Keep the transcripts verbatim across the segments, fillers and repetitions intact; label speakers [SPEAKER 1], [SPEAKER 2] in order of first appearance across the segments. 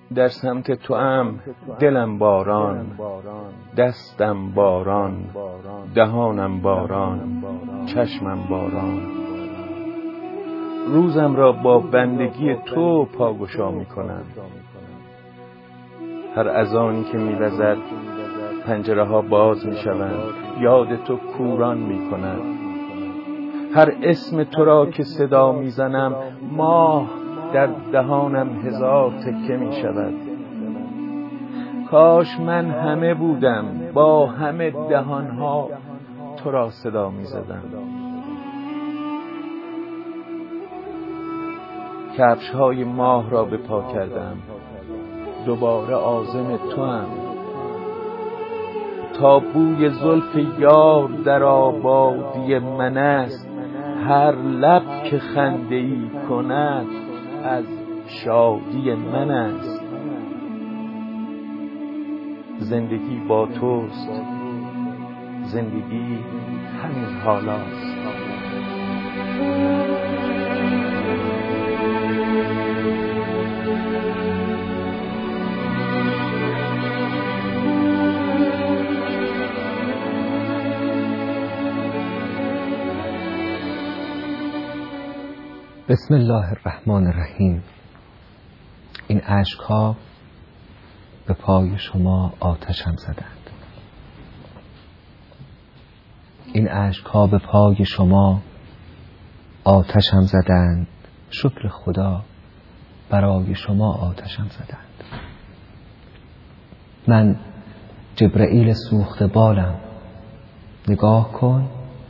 [SPEAKER 1] در سمت توام دلم باران، دستم باران، دهانم باران، چشمم باران. روزم را با بندگی تو پاگشا می کنم. هر اذانی که می وزد پنجره ها باز می شوند، یاد تو کوران می کند. هر اسم تو را که صدا می زنم ماه در دهانم هزار تکه می شود. کاش من همه بودم با همه دهانها تو را صدا می زدم. کفش های ماه را به پا کردم، دوباره عازم تو هم. تا بوی زلف یار در آبادی من است، هر لب که خنده ای کند از شادی من است. زندگی با توست، زندگی همین حالاست.
[SPEAKER 2] بسم الله الرحمن الرحیم. این اشک‌ها به پای شما آتشم زدند. این اشک‌ها به پای شما آتشم زدند. شکر خدا برای شما آتشم زدند. من جبرئیل سوخته بالم. نگاه کن،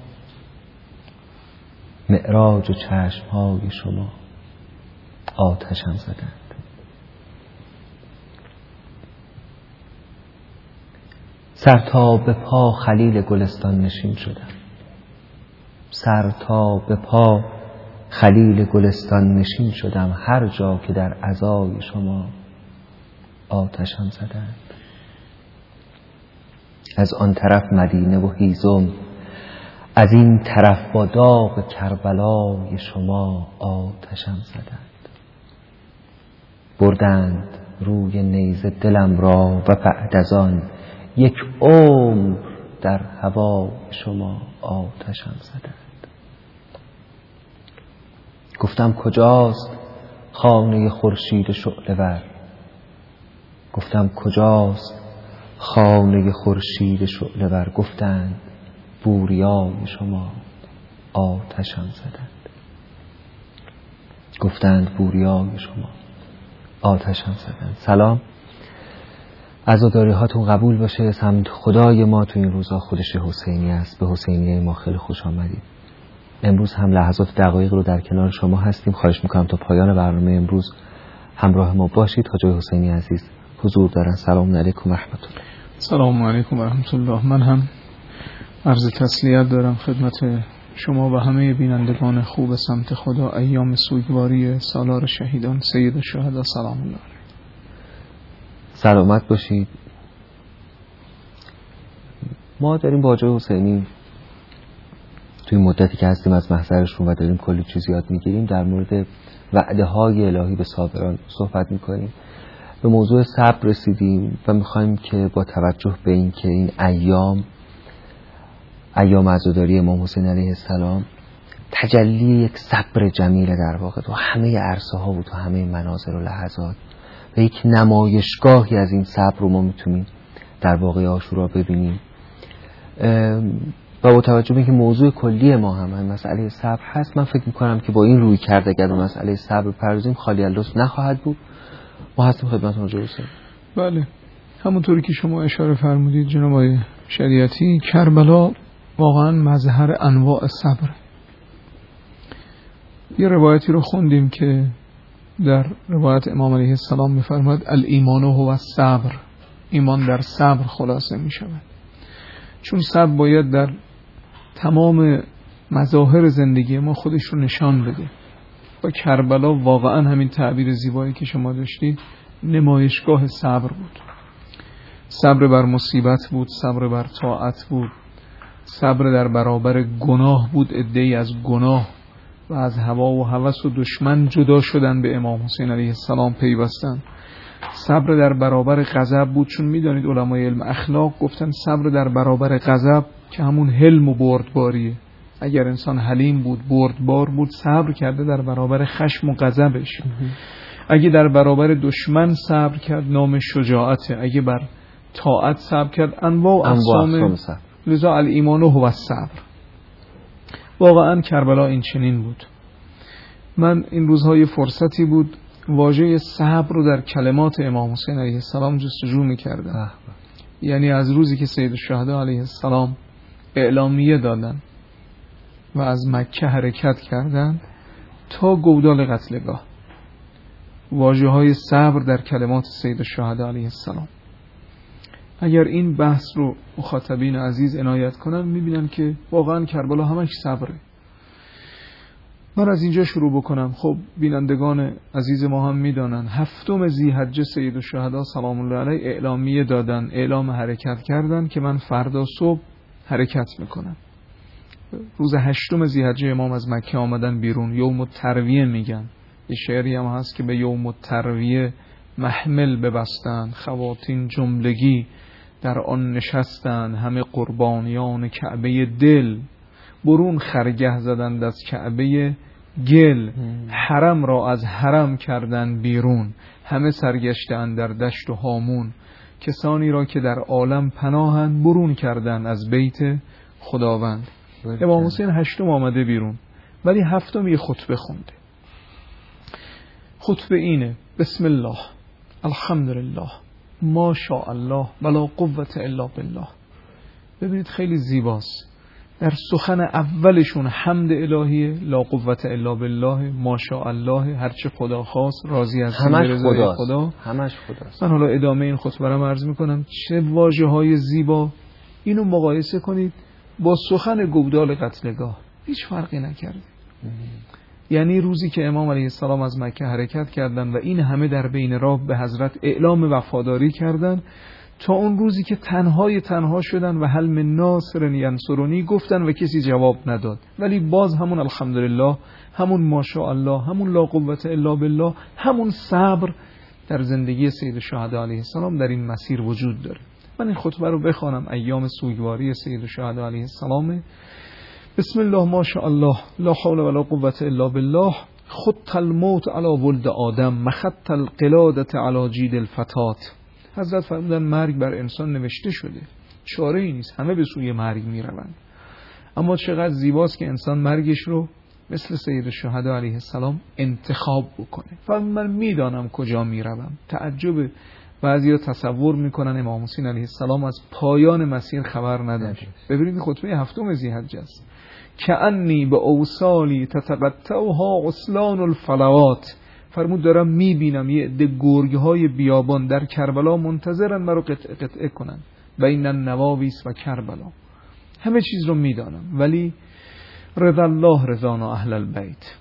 [SPEAKER 2] معراج و چشم‌های شما آتشم زدند. سر تا به پا خلیل گلستان نشین شدم. سر تا به پا خلیل گلستان نشین شدم. هر جا که در عزای شما آتشم زدند. از آن طرف مدینه و هیزم، از این طرف با داغ کربلای شما آتشم زدند. بردند روی نیزه دلم را و بعد از آن یک عمر در هوای شما آتشم زدند. گفتم کجاست خانه خورشید شعله ور؟ گفتم کجاست خانه خورشید شعله ور؟ گفتند بوریای شما آتشم زدند. گفتند بوریای شما آتشم زدند. سلام، عزاداری هاتون قبول باشه. سمت خدای ما تو این روزا خودش حسینی است. به حسینیه ما خیلی خوش آمدید. امروز هم لحظات دقایق رو در کنار شما هستیم. خواهش میکنم تا پایان برنامه امروز همراه ما باشید. حاج حسینی عزیز حضور دارن. سلام علیکم و رحمت الله.
[SPEAKER 3] سلام علیکم و رحمت الله. من هم عرض تسلیت دارم خدمت شما و همه بینندگان خوب سمت خدا. ایام سوگواری سالار شهیدان سید الشهدا سلام الله علیه.
[SPEAKER 2] سلامت باشید. ما داریم با حاج حسینی توی مدتی که هستیم از محضرشون و داریم کلی چیز یاد میگیریم در مورد وعده های الهی به صابران صحبت میکنیم. به موضوع صبر رسیدیم و میخوایم که با توجه به این که این ایام ایام عزاداری امام حسین علیه السلام تجلی یک صبر جمیل در واقع تو همه عرصه ها و تو همه مناظر و لحظات و یک نمایشگاهی از این صبر رو ما میتونیم در واقع عاشورا ببینیم. و با توجه به اینکه موضوع کلی ما هم, هم مسئله صبر هست، من فکر میکنم که با این روی کرده اگر به مسئله صبر پردازیم خالی از لطف نخواهد بود. ما هستیم خدمتتون حاج حسین.
[SPEAKER 3] بله، همونطوری که شما اشاره فرمودید جناب آقای شریعتی، کربلا واقعا مظهر انواع صبر. یه روایتی رو خوندیم که در روایت امام علیه السلام می‌فرماد الایمان هو الصبر. ایمان در صبر خلاصه می‌شود. چون صبر باید در تمام مظاهر زندگی ما خودش رو نشان بده. و کربلا واقعا همین تعبیر زیبایی که شما داشتید نمایشگاه صبر بود. صبر بر مصیبت بود، صبر بر طاعت بود، صبر در برابر گناه بود. عده‌ای از گناه و از هوا و هوس و دشمن جدا شدن، به امام حسین علیه السلام پیوستن. صبر در برابر غضب بود، چون میدانید علمای علم اخلاق گفتن صبر در برابر غضب که همون حلم و بردباریه. اگر انسان حلیم بود، بردبار بود، صبر کرده در برابر خشم و غضبش. اگه در برابر دشمن صبر کرد، نام شجاعته. اگه بر طاعت صبر کرد، انواع اقسام. لذا الایمان هو الصبر. واقعا کربلا این چنین بود. من این روزهای فرصتی بود واژه صبر رو در کلمات امام حسین علیه السلام جستجو می‌کردم. یعنی از روزی که سید الشهدا علیه السلام اعلامیه دادن و از مکه حرکت کردند تا گودال قتلگاه، واژه های صبر در کلمات سید الشهدا علیه السلام. اگر این بحث رو مخاطبین عزیز عنایت کنن میبینن که واقعا کربلا همش صبره. من از اینجا شروع بکنم. خب بینندگان عزیز ما هم میدانن هفتم ذی‌حجه سید الشهدا سلام الله علیه اعلامیه دادن، اعلام حرکت کردن که من فردا صبح حرکت میکنم. روز هشتم ذی‌حجه امام از مکه آمدن بیرون. یوم الترویه میگن. یه شعری هم هست که به یوم الترویه محمل ببستند، خواتین جملگی در آن نشستند، همه قربانیان کعبه دل، برون خرگه زدند از کعبه گل، حرم را از حرم کردند بیرون، همه سرگشتند در دشت و هامون، کسانی را که در عالم پناهند برون کردند از بیت خداوند. امام حسین هشتم آمده بیرون، ولی هفتم یه خطبه خونده. خطبه اینه: بسم الله، الحمدلله، ما شاء الله ولا قوت الا بالله. ببینید خیلی زیباست. در سخن اولشون حمد الهیه، لا قوت الا بالله، ما شاء الله، هرچه خدا خواست، راضی از رضای خدا،
[SPEAKER 2] همش خداست.
[SPEAKER 3] من حالا ادامه این خطبه رو عرض میکنم. چه واژه‌های زیبا. اینو مقایسه کنید با سخن گودال قتلگاه، هیچ فرقی نکرده. یعنی روزی که امام علیه السلام از مکه حرکت کردند و این همه در بین راه به حضرت اعلام وفاداری کردند، تا اون روزی که تنهای تنها شدن و هل من ناصر ینصرونی گفتن و کسی جواب نداد، ولی باز همون الحمدلله، همون ماشاءالله، همون لا قوت الا بالله، همون صبر در زندگی سید الشهدا علیه السلام در این مسیر وجود داره. من این خطبه رو بخوانم. ایام سوگواری سید الشهدا علیه السلام. بسم الله ما شاء الله لا حول ولا قوت الا بالله، خط الموت علی ولد آدم مخط القلادة علی جید الفتات. حضرت فرمودن مرگ بر انسان نوشته شده، چاره ای نیست، همه به سوی مرگ می روند. اما چقدر زیباست که انسان مرگش رو مثل سید الشهدا علیه السلام انتخاب بکنه. فرمود من میدانم کجا می روم. تعجب بعضیا تصور میکنن امام حسین علیه السلام از پایان مسیر خبر نداشت. ببینید خطبه هفتم ذی‌حجه است. کأنی به اوصالی تتقطعها غسلان الفلوات. فرمود دارم میبینم یه عده گرگ‌های بیابان در کربلا منتظرن مرا قطعه قطعه کنن. بین النواویس و کربلا. همه چیز رو میدانم، ولی رضا الله رضانا اهل البیت،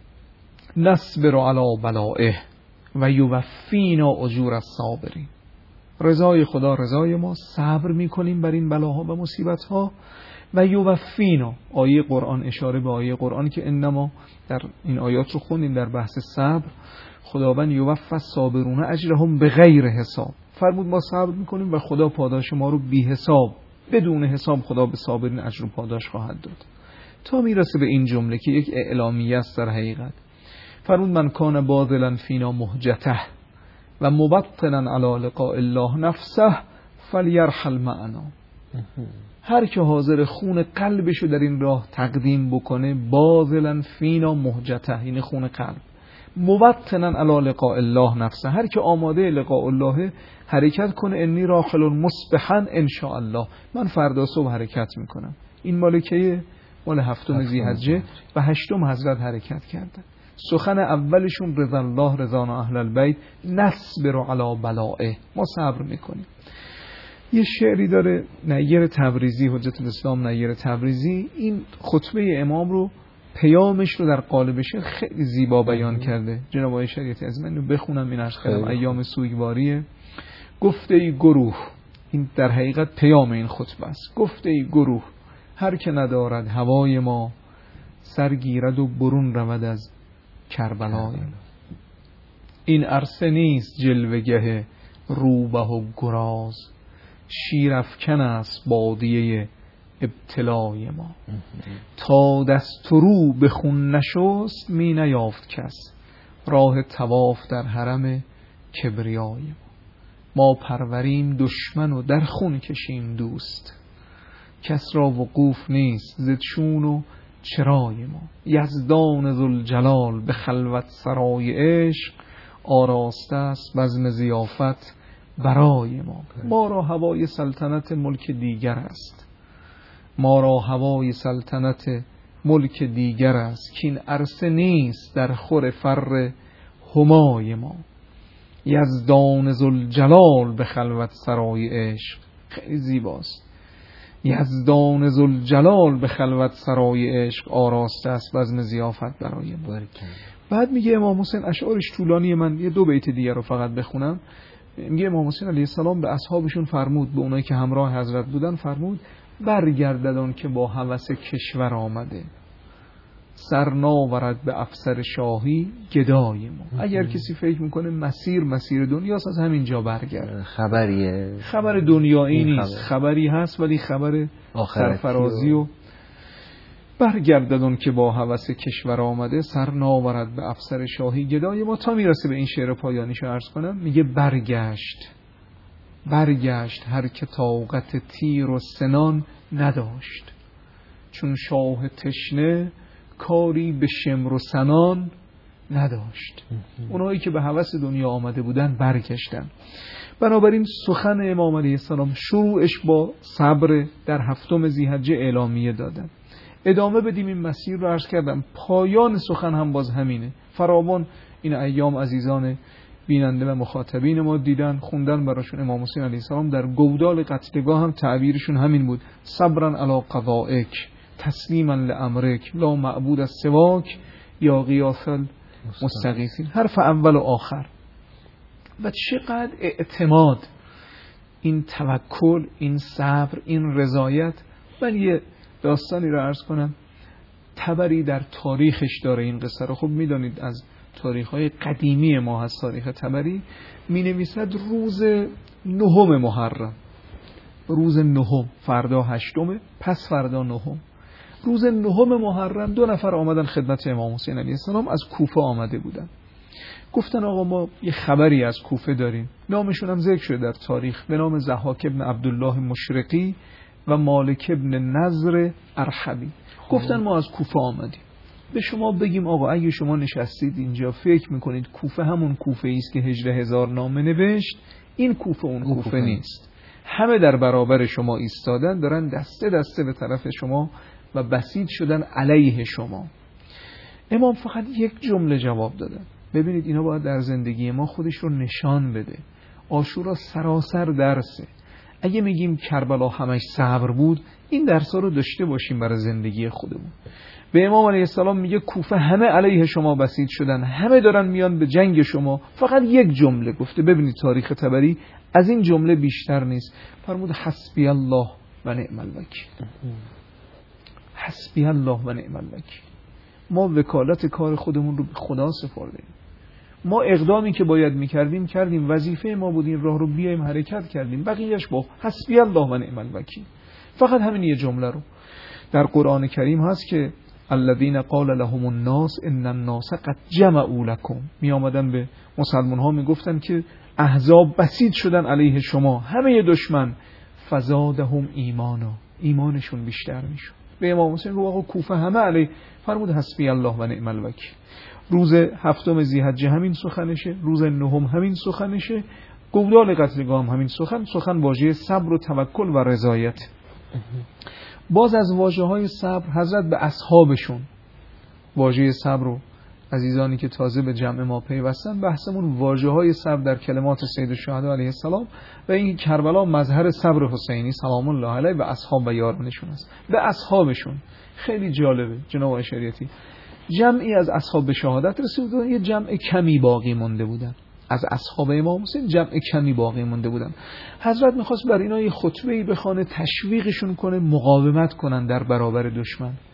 [SPEAKER 3] نصبر علی بلائه و یوفینا اجور الصابرین. رضای خدا رضای ما، صبر میکنیم بر این بلاها و مصیبتها. و یوفینا، آیه قرآن اشاره به آیه قرآن که انما، در این آیات رو خوندیم در بحث صبر، خداوند یوفی الصابرون اجرهم بغیر حساب. فرمود ما صبر میکنیم و خدا پاداش ما رو بی حساب، بدون حساب خدا به صابرین اجر و پاداش خواهد داد. تا میرسه به این جمله که یک اعلامیه است در حقیقت. فرمود من کان باذلا فینا مهجته و مبطنا علی لقاء الله نفسه فلیرحل معنا. هر که حاضر خون قلبشو در این راه تقدیم بکنه، باذلا فینا مهجته، یعنی خون قلب، مبطنا علی لقاء الله نفسه، هر که آماده لقاء الله حرکت کنه، انی راحل مصبحا ان شاء الله، من فردا صبح حرکت میکنم. این مالکه مال هفتم ذی‌حجه و هشتم حضرت حرکت کردن. سخن اولشون رضا الله رضانا اهل البیت، نصبر علی بلائه، ما صبر میکنیم. یه شعری داره نیر تبریزی، حجت الاسلام نیر تبریزی، این خطبه امام رو، پیامش رو در قالب شعر خیلی زیبا بیان کرده. جناب آقای شریعتی از من رو بخونم، این عرض کردم ایام سوگواریه. گفته ای گروه، این در حقیقت پیام این خطبه است. گفته ای گروه، هر که ندارد هوای ما، سرگیرد و برون رود از کربلای. این عرصه نیست جلوگه روبه و گراز، شیرافکن است بادیه ابتلای ما. تا دست رو به خون نشست می نیافت کس، راه طواف در حرم کبریای ما. ما پروریم دشمن و در خون کشیم دوست، کس را وقوف نیست ز چون و چرای ما. یزدان ذوالجلال به خلوت سرای عشق، آراسته است بزم ضیافت برای ما. ما را هوای سلطنت ملک دیگر است، ما را هوای سلطنت ملک دیگر است، که این عرصه نیست در خور فر همای ما. یزدان ذوالجلال به خلوت سرای عشق، خیلی زیباست. یزدان ذوالجلال به خلوت سرای عشق، آراسته است بزم ضیافت برای ما. بعد میگه امام حسین، اشعارش طولانی، من یه دو بیت دیگر رو فقط بخونم. میگه امام حسین علیه السلام به اصحابشون فرمود، به اونایی که همراه حضرت بودن فرمود، برگرددان که با هوس کشور آمده، سر ناورد به افسر شاهی گدای ما. اگر کسی فکر میکنه مسیر مسیر دنیاست، از همین جا برگرد.
[SPEAKER 2] خبریه،
[SPEAKER 3] خبر دنیایی نیست، خبری هست ولی خبر سرفرازی. و برگرددان که با هوس کشور آمده، سر ناورد به افسر شاهی گدای ما. تا میرسه به این شعر پایانیشو عرض کنم، میگه برگشت برگشت هر که طاقت تیر و سنان نداشت، چون شاه تشنه کاری به شمر و سنان نداشت. اونایی که به هوس دنیا آمده بودن برگشتن. بنابراین سخن امام علیه السلام شروعش با صبر در هفتم ذی‌حجه اعلامیه دادن. ادامه بدیم این مسیر رو عرض کردم. پایان سخن هم باز همینه. فراوان این ایام عزیزان بیننده و مخاطبین ما دیدن، خوندن براشون. امام حسین علیه السلام در گودال قتلگاه هم تعبیرشون همین بود: صبرا علی قضائک تسلیما لامرک لا معبود از سواک یا غیاث المستغیثین. حرف اول و آخر. و چقدر اعتماد، این توکل، این صبر، این رضایت. من یه داستانی رو عرض کنم. تبری در تاریخش داره این قصه رو. خب میدانید از تاریخ‌های قدیمی ما هست تاریخ تبری. می نویسد روز نهم محرم، روز نهم، فردا هشتمه، پس فردا نهم. روز نهم محرم دو نفر آمدن خدمت امام حسین علیه السلام، از کوفه آمده بودن. گفتن آقا ما یه خبری از کوفه داریم. نامشون هم ذکر شده در تاریخ به نام ضحاک ابن عبدالله مشرقی و مالک ابن نضر ارحبی. گفتن ما از کوفه آمدیم، به شما بگیم آقا اگه شما نشستید اینجا فکر میکنید کوفه همون کوفه ایست که هجده هزار نامه نوشت، این کوفه اون کوفه, کوفه نیست. همه در برابر شما ایستادن، دارن دسته دسته به طرف شما و بسیط شدن علیه شما. امام فقط یک جمله جواب دادن. ببینید اینا باید در زندگی ما خودش رو نشان بده. عاشورا سراسر درسه. اگه میگیم کربلا همش صبر بود، این درسا رو داشته باشیم برای زندگی خودمون. به امام علیه السلام میگه کوفه همه علیه شما بسیط شدن، همه دارن میان به جنگ شما. فقط یک جمله گفته. ببینید تاریخ تبری از این جمله بیشتر نیست. فرمود حسبی الله و نعم الوکیل. حسبی الله و نعم الوکیل. ما وکالت کار خودمون رو به خدا سپردیم. ما اقدامی که باید میکردیم کردیم، وظیفه ما بود این راه رو بیایم حرکت کردیم، بقیهش با حسبی الله و نعم الوکیل. فقط همین یه جمله رو در قرآن کریم هست که الذین قال لهم الناس ان الناس قد جمعوا لكم. می آمدن به مسلمان ها میگفتن که احزاب بسیط شدن علیه شما، همه دشمن. فزادهم ایمانا، ایمانشون بیشتر میشد. به امام حسین گفت آقا کوفه همه علیه. فرمود حسبی الله و نعم الوکیل. روز هفتم ذی‌حجه همین سخنشه، روز نهم همین سخنشه، گودال قتلگاه هم همین سخن. سخن واژه صبر و توکل و رضایت. باز از واژه‌های صبر حضرت به اصحابشون واژه صبر رو، عزیزانی که تازه به جمع ما پیوستن، بحثمون واژه‌های صبر در کلمات سید الشهدا علیه السلام و این کربلا مظهر صبر حسینی سلام الله علیه و اصحاب و یارانشون است. به اصحابشون خیلی جالبه جناب اشریتی، جمعی از اصحاب به شهادت رسیدن، یه جمع کمی باقی مونده بودن. از اصحاب امام حسین جمع کمی باقی مونده بودن. حضرت میخواست بر اینا یه خطبه‌ای بخونه، تشویقشون کنه مقاومت کنن در برابر دشمن.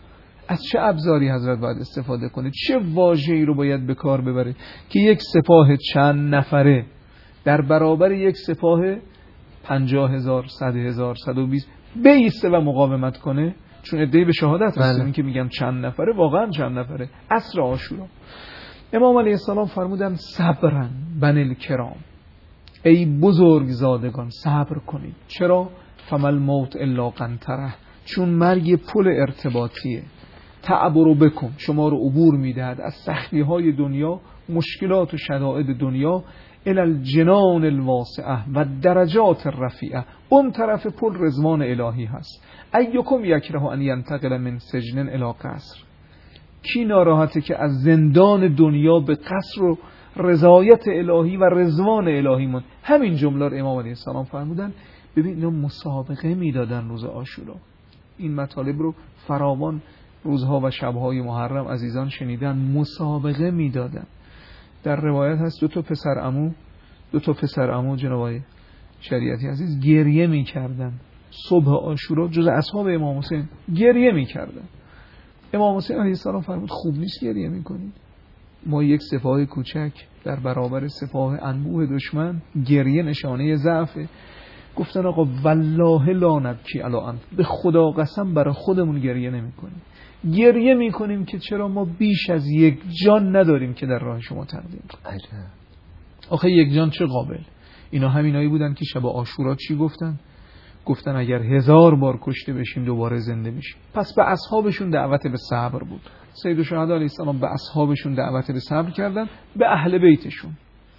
[SPEAKER 3] از چه ابزاری حضرت باید استفاده کنه، چه واژه‌ای رو باید به کار ببره که یک سپاه چند نفره در برابر یک سپاه پنجاه هزار، صد هزار، صد و بیست بیسته و مقاومت کنه. چون ادعی به شهادت رسیدن که میگم چند نفره، واقعا چند نفره. عصر عاشورا امام علیه السلام فرمودن صبرن بنی الکرام، ای بزرگزادگان صبر کنید. چرا؟ فمل موت الا قنطره، چون مرگ پل ارتباطیه. تعبرو بکن، شما رو عبور میدهد از سختی های دنیا، مشکلات و شدائد دنیا، الی الجنان الواسعه و درجات الرفیعه. اون طرف پل رضوان الهی هست. ایکم یکره ان ینتقل من سجن الی قصر، کی ناراحته که از زندان دنیا به قصر و رضایت الهی و رضوان الهی مون. همین جمله رو امام علیه السلام فرمودن. ببین اینا مسابقه میدادن روز عاشورا. این مطالب رو فراوان روزها و شبهای محرم عزیزان شنیدن. مسابقه میدادن. در روایت هست دو تا پسر عمو دو تا پسر عمو جناب آقای شریعتی عزیز گریه میکردن صبح عاشورا، جز اصحاب امام حسین گریه میکردن. امام حسین علیه السلام فرمود خوب نیست گریه میکنید. ما یک سپاه کوچک در برابر سپاه انبوه دشمن، گریه نشانه ضعفه. گفتن آقا والله لا نبکی علی انف، به خدا قسم برای خودمون گریه نمیکنیم. گریه میکنیم که چرا ما بیش از یک جان نداریم که در راه شما تقدیم کنیم. آخه یک جان چه قابل. اینا همینایی بودن که شب عاشورا چی گفتن؟ گفتن اگر هزار بار کشته بشیم دوباره زنده میشیم. پس به اصحابشون دعوت به صبر بود. سید الشهدا علیه السلام به اصحابشون دعوت به صبر کردن، به اهل بیتشون.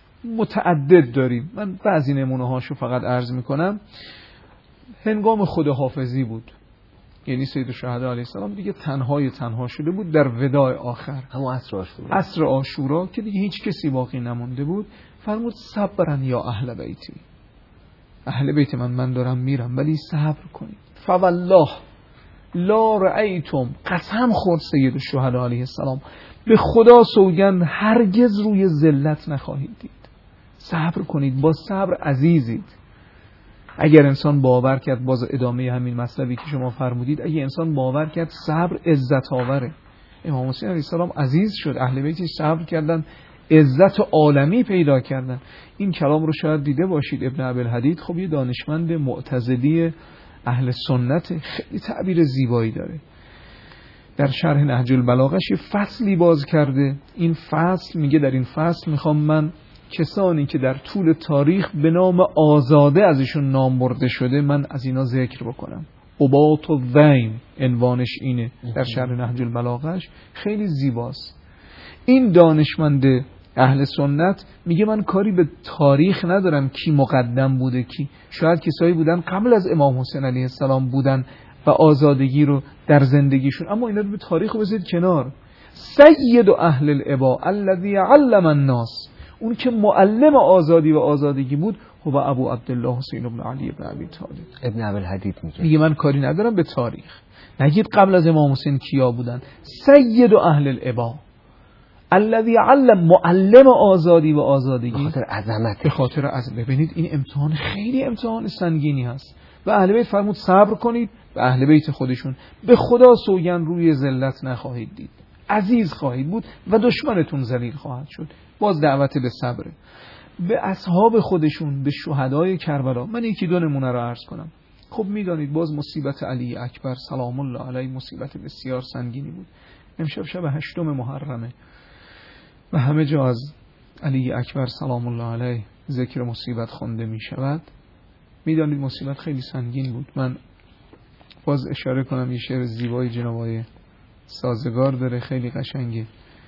[SPEAKER 3] متعدد داریم، من بعضی نمونه هاشو فقط عرض میکنم. هنگام خداحافظی بود، یعنی سید الشهدا علیه السلام دیگه تنهای تنها شده بود در وداع آخر،
[SPEAKER 2] همون عصر عاشورا،
[SPEAKER 3] عصر عاشورا که دیگه هیچ کسی باقی نمونده بود. فرمود صبرن یا اهل بیتی، اهل بیت من من دارم میرم ولی صبر کنید. فوالله لا رأیتم، قسم خورد سید الشهدا علیه السلام، به خدا سوگند هرگز روی ذلت نخواهید دید. صبر کنید، با صبر عزیزید. اگر انسان باور کرد، باز ادامه همین مطلبی که شما فرمودید، اگر انسان باور کرد صبر عزت آوره. امام حسین علیه السلام عزیز شد، اهل بیتش صبر کردن، عزت عالمی پیدا کردن. این کلام رو شاید دیده باشید. ابن ابوالحدید خب یه دانشمند معتزلی اهل سنت، خیلی تعبیر زیبایی داره. در شرح نهج البلاغش یه فصلی باز کرده. این فصل میگه در این فصل میخوام من کسانی که در طول تاریخ به نام آزاده ازشون نام برده شده، من از اینا ذکر بکنم. عبات و ویم عنوانش اینه در شرح نهج البلاغش، خیلی زیباست. این دانشمند اهل سنت میگه من کاری به تاریخ ندارم کی مقدم بوده کی، شاید کسایی بودن قبل از امام حسین علیه السلام بودن و آزادگی رو در زندگیشون، اما اینا رو به تاریخ بذارید کنار. سید و اهل الابا الذی علم الناس، اون که معلم آزادی و آزادگی بود، هو ابو عبدالله حسین بن علی بن ابی طالب.
[SPEAKER 2] ابن ابوالحدید میگه
[SPEAKER 3] میگه من کاری ندارم به تاریخ، نگید قبل از امام حسین کیا بودن. سید و اهل الابا الذی علم، معلم آزادی و آزادگی،
[SPEAKER 2] به خاطر عظمت،
[SPEAKER 3] به خاطر عظمت. ببینید این امتحان خیلی امتحان سنگینی هست. و اهل بیت فرمود صبر کنید، به اهل بیت خودشون به خدا سوگند روی ذلت نخواهید دید، عزیز خواهید بود و دشمنتون ذلیل خواهد شد. باز دعوت به صبر. به اصحاب خودشون، به شهدای کربلا، من یکی دو نمونه رو عرض کنم. خب میدانید باز مصیبت علی اکبر سلام الله علیه مصیبت بسیار سنگینی بود. امشب شب هشتم محرمه و همه جا از علی اکبر سلام الله علیه ذکر مصیبت خونده می شود. میدانید مصیبت خیلی سنگین بود. من باز اشاره کنم یه شعر زیبای جناب آقای سازگار داره، خیلی قشنگه.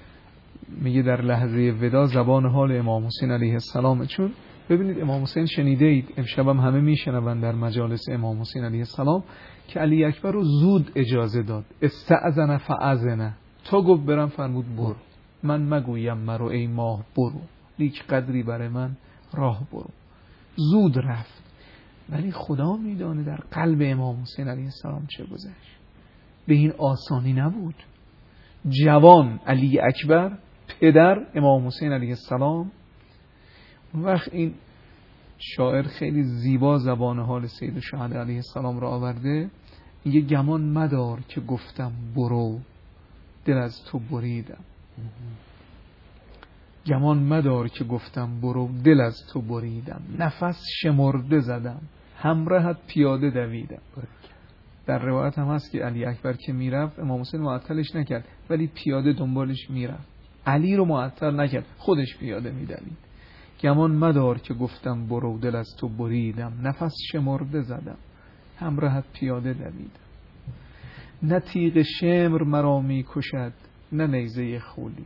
[SPEAKER 3] میگه در لحظه ودا زبان حال امام حسین علیه السلام، چون ببینید امام حسین شنیده اید، امشب هم همه میشنون در مجالس امام حسین علیه السلام که علی اکبر رو زود اجازه داد. استأذن فأذن، تا گفت برم فرمود برو، من مگویم مرو ای ماه برو، لیک قدری برای من راه برو. زود رفت. ولی خدا میدانه در قلب امام حسین علیه السلام چه گذشت. به این آسانی نبود. جوان علی اکبر، پدر امام حسین علیه السلام. اون وقت این شاعر خیلی زیبا زبان حال سید الشهدا علیه السلام را آورده. میگه گمان مدار که گفتم برو، دل از تو بریدم. گمان مدار که گفتم برو، دل از تو بریدم. نفس شمرده زدم، همراهت پیاده دویدم. در روایت هم هست که علی اکبر که میرفت امام حسین معطلش نکرد، ولی پیاده دنبالش میرفت. علی رو معطل نکرد، خودش پیاده میدوید. گمان مدار که گفتم برو، دل از تو بریدم. نفس شمرده زدم، همراهت پیاده دویدم. نه تیغ شمر مرا می کشد، نه نیزه خولی.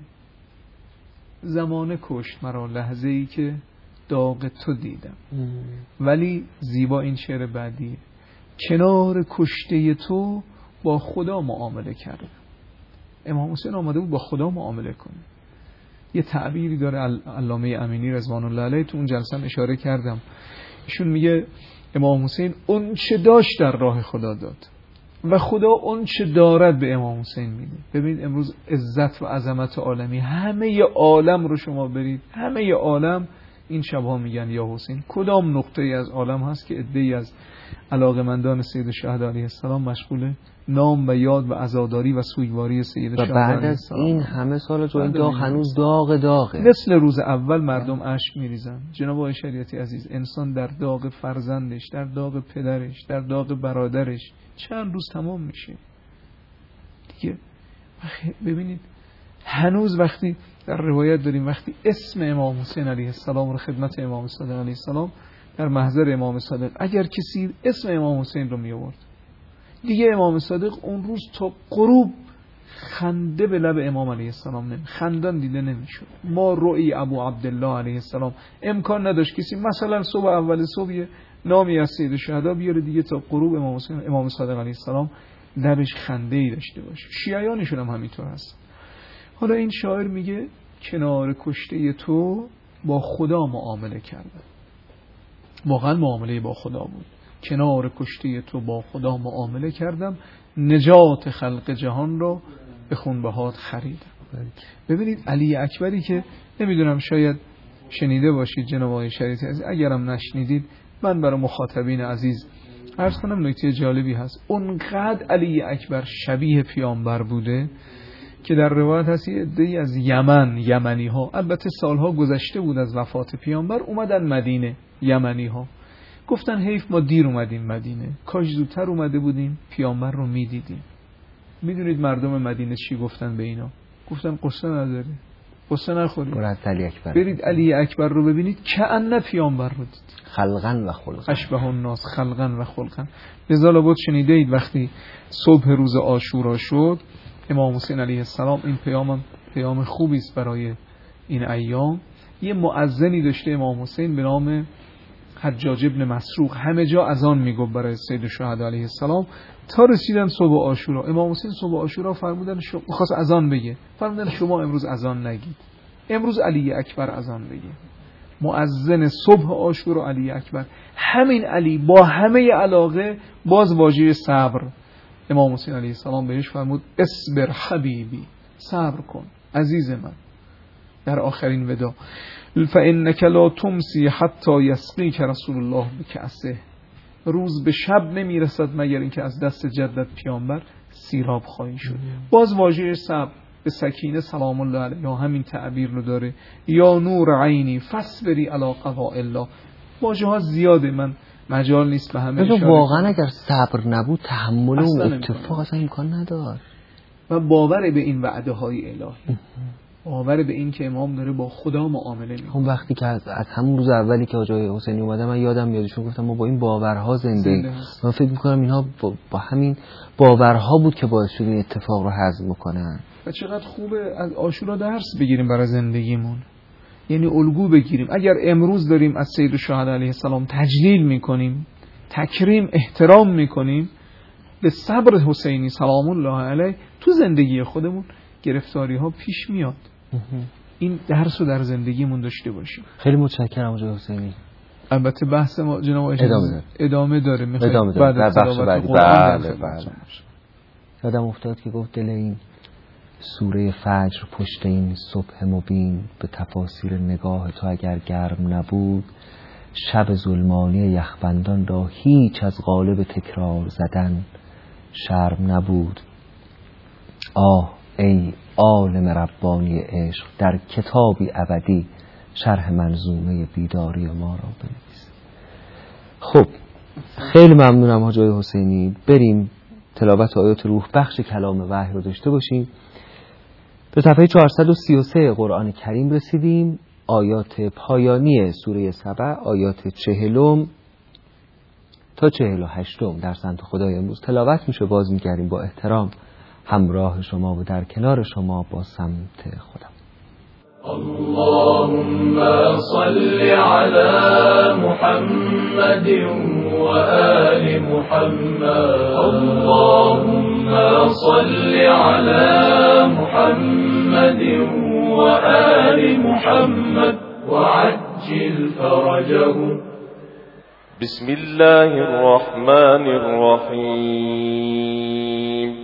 [SPEAKER 3] زمانه کشت مرا لحظه ای که داغ تو دیدم. ولی زیبا این شعر بعدی، کنار کشته تو با خدا معامله کردم. امام حسین آمده بود با خدا معامله کنه. یه تعبیری داره علامه امینی رضوان الله علیه، تو اون جلسه اشاره کردم. ایشون میگه امام حسین اون چه داشت در راه خدا داد و خدا اون چه دارد به امام حسین میده. ببینید امروز عزت و عظمت عالمی، همه ی عالم رو شما برید، همه ی عالم این شبها میگن یا حسین. کدام نقطه ای از عالم هست که عده‌ای از علاقمندان سید الشهدا علیه السلام مشغول نام و یاد و عزاداری و سوگواری سید الشهدا علیه السلام؟
[SPEAKER 2] و بعد از این همه سال جو این داغ هنوز داغ داغه.
[SPEAKER 3] مثل روز اول مردم اشک میریزن. جناب آقای شریعتی عزیز، انسان در داغ فرزندش، در داغ پدرش، در داغ برادرش چند روز تمام میشه دیگه. ببینید هنوز وقتی در روایت داریم وقتی اسم امام حسین علیه السلام رو خدمت امام صادق علیه السلام در محضر امام صادق، اگر کسی اسم امام حسین رو می آورد دیگه امام صادق اون روز تا غروب خنده به لب امام علیه السلام نمی خندان دیده نمیشد. ما رؤی ابو عبدالله علیه السلام امکان نداشت کسی مثلا صبح اول صبح نامی از سید الشهدا بیاره دیگه تا غروب امام حسین امام صادق علیه السلام لبش خنده ای داشته باشه. شیعیانشون هم همینطور هست. حالا این شاعر میگه کنار کشته تو با خدا معامله کردم. واقعا معامله با خدا بود. کنار کشته تو با خدا معامله کردم، نجات خلق جهان رو به خونبهات خریدم. ببینید علی اکبری که نمیدونم شاید شنیده باشید جناب آقای شریعتی عزیز، اگرم نشنیدید من برای مخاطبین عزیز عرض کنم نکته جالبی هست. اونقدر علی اکبر شبیه پیامبر بوده که در روایت هست یه عده‌ای از یمن، یمنی ها، البته سالها گذشته بود از وفات پیامبر، اومدن مدینه. یمنی ها گفتن حیف ما دیر اومدیم مدینه، کاش زودتر اومده بودیم پیامبر رو میدیدیم. میدونید مردم مدینه چی گفتن به اینا؟ گفتن قصه نداره، قصه نخورید، برید علی اکبر رو ببینید که ان پیامبر رو دید.
[SPEAKER 2] خلقن و خلقن
[SPEAKER 3] اشبه الناس خلقن و خلقن. لذا لابد شنیدید وقتی صبح روز عاشورا شد امام حسین علیه السلام، این پیامم پیام خوبی است برای این ایام، یه مؤذنی داشته امام حسین به نام حجاج ابن مسروق، همه جا اذان میگفت برای سید الشهدا علیه السلام تا رسیدن صبح عاشورا. امام حسین صبح عاشورا فرمودن شما می‌خواست اذان بگه، فرمودن شما امروز اذان نگید، امروز علی اکبر اذان بگه. مؤذن صبح عاشورا علی اکبر. همین علی با همه علاقه باز واژه صبر امام حسین علیه السلام بهش فرمود اصبر حبیبی، صبر کن عزیز من. در آخرین ودا فإنک لا تمسی حتی یسقیک رسول الله بکأسه، روز به شب نمیرسد مگر اینکه از دست جدت پیامبر سیراب خواهی شد. باز واژه صبر به سکینه سلام الله علیها همین تعبیر رو داره. یا نور عینی فاصبری علی قضاء الله. واژه ها زیاده، من مجال نیست به همه اشاره.
[SPEAKER 2] واقعا اگر صبر نبود تحمل اون اتفاق اصلا امکان نداره.
[SPEAKER 3] و باور به این وعده های الهی، باور به این که امام داره با خدا معامله میکنه.
[SPEAKER 2] اون وقتی که از, از همون روز اولی که آقای حسینی اومدم من یادم میادشون گفتم ما با این باورها زنده ایم. من فکر میکنم اینها با, با همین باورها بود که باعث شد این اتفاق رو هضم کنن.
[SPEAKER 3] و چقدر خوبه از عاشورا درس بگیریم برای زندگیمون، یعنی الگو بگیریم. اگر امروز داریم از سید الشهدا علیه السلام تجلیل میکنیم، تکریم احترام میکنیم به صبر حسینی سلام الله علیه، تو زندگی خودمون گرفتاری ها پیش میاد. این درس رو در زندگیمون داشته باشیم.
[SPEAKER 2] خیلی متشکرم آقای حسینی.
[SPEAKER 3] البته بحث ما جناب آقای
[SPEAKER 2] ادامه داره
[SPEAKER 3] ادامه داره
[SPEAKER 2] ادامه داره در بخش بعدی. بله بله. یادم افتاد که گفت دل این سوره فجر پشت این صبح مبین، به تفاسیر نگاه تو اگر گرم نبود، شب ظلمانی یخبندان را هیچ از غالب تکرار زدن شرم نبود. آه ای عالم ربانی عشق، در کتابی ابدی شرح منظومه بیداری ما را بنویس. خب خیلی ممنونم حاج آقای حسینی. بریم تلاوت آیات روح بخش کلام وحی رو داشته باشیم. به صفحه چهارصد و سی و سه قرآن کریم رسیدیم. آیات پایانی سوره سبع، آیات چهلم تا چهل و هشتم در سمت خدای امروز تلاوت میشه. باز میگردیم با احترام همراه شما و در کنار شما با سمت خودم.
[SPEAKER 4] اللهم صل على محمد وآل محمد. اللهم صل على محمد وآل محمد وعجل فرجهم.
[SPEAKER 1] بسم الله الرحمن الرحيم.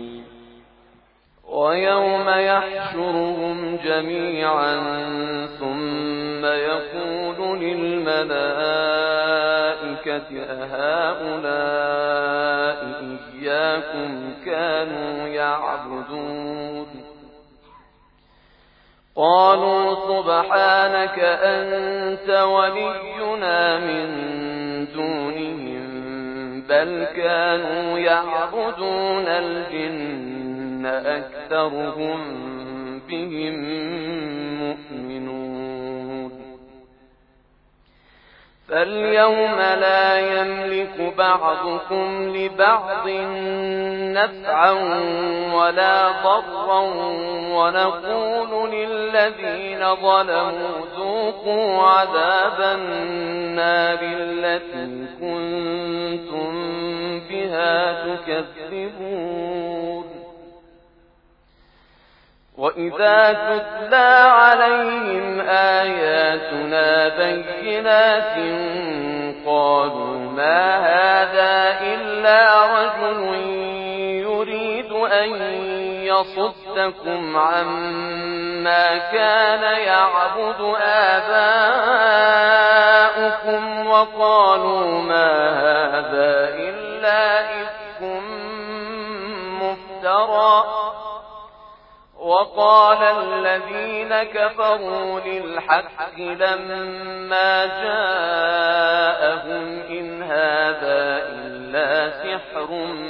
[SPEAKER 5] ويوم يحشرهم جميعا ثم يقول للملائكة أهؤلاء إياكم كانوا يعبدون؟ قالوا سبحانك أنت ولينا من دونهم بل كانوا يعبدون الجن أكثرهم بهم مؤمنون. فاليوم لا يملك بعضكم لبعض نفعا ولا ضرا ونقول للذين ظلموا ذوقوا عذاب النار التي كنتم بها تكذبون. وإذا تتلى عليهم آياتنا بينات قالوا ما هذا إلا رجل يريد أن يصدكم عما كان يعبد آباؤكم وقالوا ما هذا إلا إفك مفترى. وقال الذين كفروا للحق لما جاءهم إن هذا إلا سحر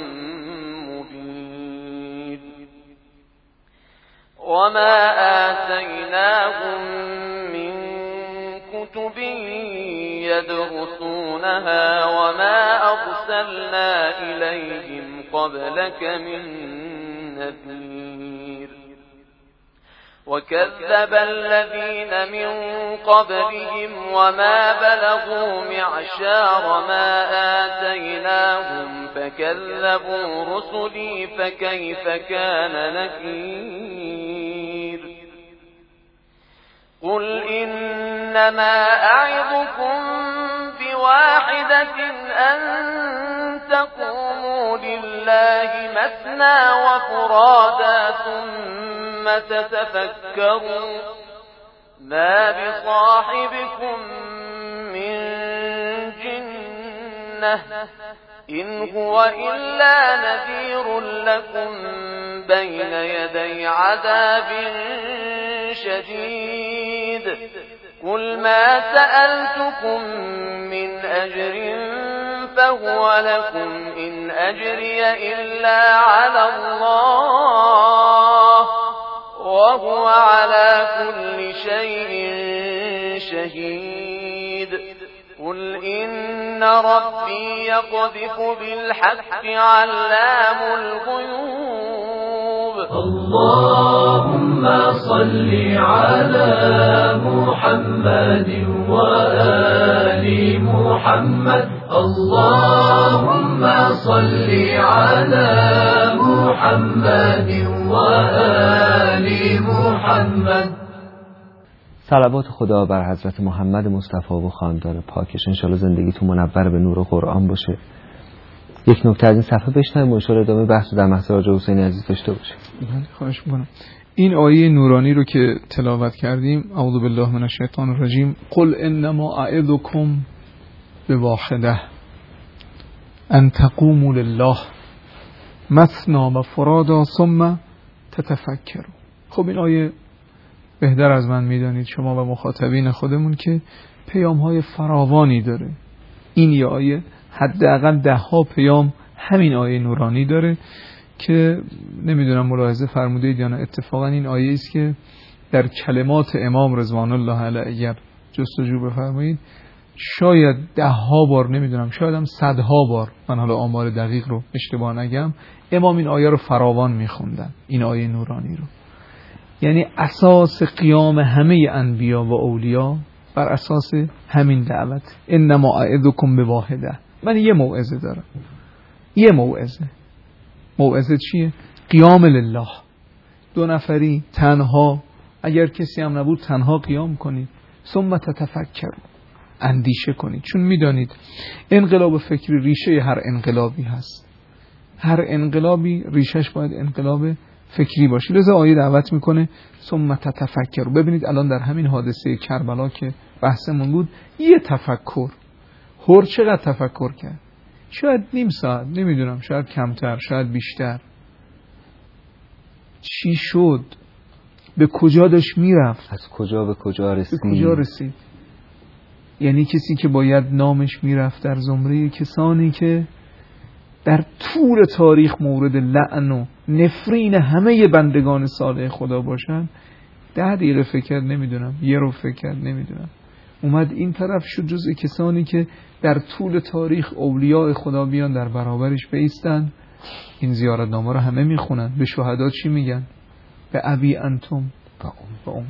[SPEAKER 5] مبين. وما آتيناهم من كتب يدرسونها وما أرسلنا إليهم قبلك من نذير. وكذب الذين من قبلهم وما بلغوا معشار ما آتيناهم فكذبوا رسلي فكيف كان نكير. قل إنما أعظكم بواحدة أن تقوموا لله مثنى وفرادا ثم تتفكروا ما بصاحبكم من جنة إن هو إلا نذير لكم بين يدي عذاب شديد. قل ما سألتكم من أجر فهو لكم إن أجري إلا على الله وهو على كل شيء شهيد. قل إن ربي يقذف بالحق علام الغيوب.
[SPEAKER 4] اللهم صل على محمد وآل محمد. اللهم صل على محمد وآل محمد.
[SPEAKER 2] صلوات خدا بر حضرت محمد مصطفی و خاندان پاکش. انشالله زندگیتون منور به نور قرآن باشه. یک نکته از این صفحه بشنویم و انشالله ادامه بحث در محضر حاج حسین عزیز داشته باشیم.
[SPEAKER 3] خواهش می‌کنم. این آیه نورانی رو که تلاوت کردیم، اعوذ بالله من الشیطان الرجیم، قل انما اعظکم بواحده ان تقوموا لله مثنى و فرادا ثم تتفکروا. خب این آیه بهتر از من میدانید شما و مخاطبین خودمون که پیام های فراوانی داره. این یه آیه حداقل ده ها پیام همین آیه نورانی داره که نمیدونم ملاحظه فرمودید یا نه، اتفاقا این آیه است که در کلمات امام رضوان الله علیه اگر جستجو بفرمایید شاید ده ها بار، نمیدونم شاید هم صدها بار، من حالا آمار دقیق رو اشتباه نگم، امام این آیه رو فراوان میخوندن، این آیه نورانی رو. یعنی اساس قیام همه انبیا و اولیا بر اساس همین دعوت. انما اعظکم بواحده. من یه موعظه دارم، یه موعظه. موعظه چیه؟ قیام لله. دو نفری تنها، اگر کسی هم نبود تنها قیام کنید. ثم تتفکروا، اندیشه کنید. چون میدانید انقلاب فکری ریشه هر انقلابی هست. هر انقلابی ریشش باید انقلاب فکری باشه. لذا آیه دعوت میکنه ثم تتفکروا. ببینید الان در همین حادثه کربلا که بحثمون بود، یه تفکر، هر چقدر تفکر کرد؟ شاید نیم ساعت، نمیدونم، شاید کمتر، شاید بیشتر. چی شد؟ به کجا داشت میرفت؟
[SPEAKER 2] از کجا به کجا رسید؟
[SPEAKER 3] به کجا رسید؟ یعنی کسی که باید نامش میرفت در زمره کسانی که در طول تاریخ مورد لعن و نفرین همه بندگان صالح خدا باشن، ده دقیقه فکر کرد نمیدونم، یه رو فکر کرد نمیدونم، اومد این طرف شد جزء کسانی که در طول تاریخ اولیاء خدا بیان در برابرش بایستن. این زیارتنامه رو همه میخونن. به شهدا چی میگن؟ به ابی انتم و ام.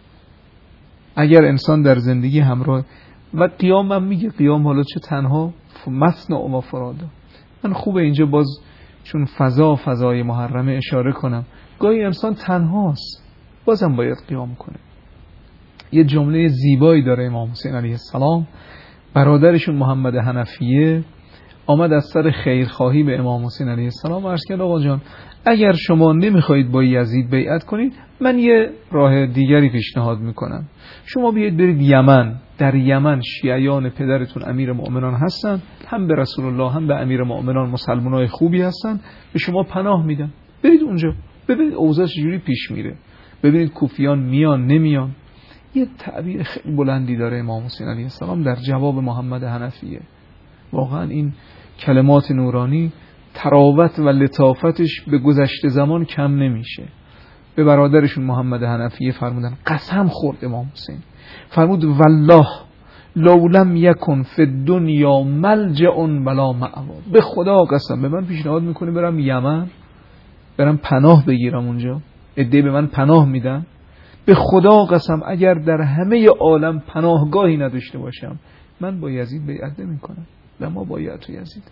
[SPEAKER 3] اگر انسان در زندگی همراه و قیام هم میگه، قیام حالا چه تنها، مثنی و فرادا. من خوبه اینجا باز چون فضا فضای محرمه اشاره کنم، گاهی انسان تنهاست بازم باید قیام کنه. یه جمله زیبایی داره امام حسین علیه السلام. برادرشون محمد حنفیه آمد از سر خیرخواهی به امام حسین علیه السلام عرض کرد آقا جان اگر شما نمیخواید با یزید بیعت کنید، من یه راه دیگری پیشنهاد میکنم. شما بیاید برید یمن. در یمن شیعیان پدرتون امیر مؤمنان هستن، هم به رسول الله هم به امیر مؤمنان مسلمانای خوبی هستن، به شما پناه میدن. برید اونجا ببینید اوضاع چجوری پیش میره، ببینید کوفیان میان نمیان. یه تعبیر خیلی بلندی داره امام حسین علیه السلام در جواب محمد حنفیه. واقعا این کلمات نورانی تراوت و لطافتش به گذشته زمان کم نمیشه. به برادرشون محمد حنفیه فرمودن، قسم خورد امام حسین، فرمود والله لو لم یکن فی الدنیا ملجأ ولا مأوا. به خدا قسم، به من پیشنهاد میکنه برم یمن، برم پناه بگیرم اونجا، عده به من پناه میدن. به خدا قسم اگر در همه عالم پناهگاهی نداشته باشم من با یزید بیعت نمیکنم. لما بایعت یزید.